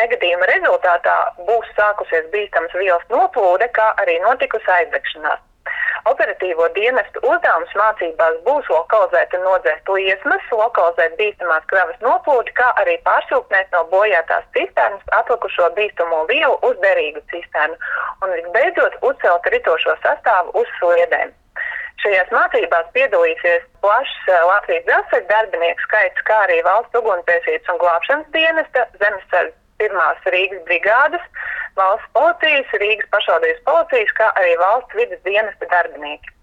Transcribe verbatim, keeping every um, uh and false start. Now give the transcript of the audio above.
negadījuma rezultātā būs sākusies bīstams vielas noplūde, kā arī notikusi aizdegšanās. Operatīvo dienestu uzdevums mācībās būs lokalizēt un nodzēst liesmas, lokalizēt bīstamās kravas noplūdi, kā arī pārsūknēt no bojātās cisternas atlikušo bīstamo vielu uz derīgu cisternu un visbeidzot uzcelt ritošo sastāvu uz sliedēm. Šajās mācībās piedalīsies plašs Latvijas dzelzceļa darbinieku skaits, kā arī valsts ugunsdzēsības un glābšanas dienesta, Zemesardzes pirmās Rīgas brigādes, valsts policijas, Rīgas pašvaldības policijas, kā arī valsts vides dienesta darbinieki.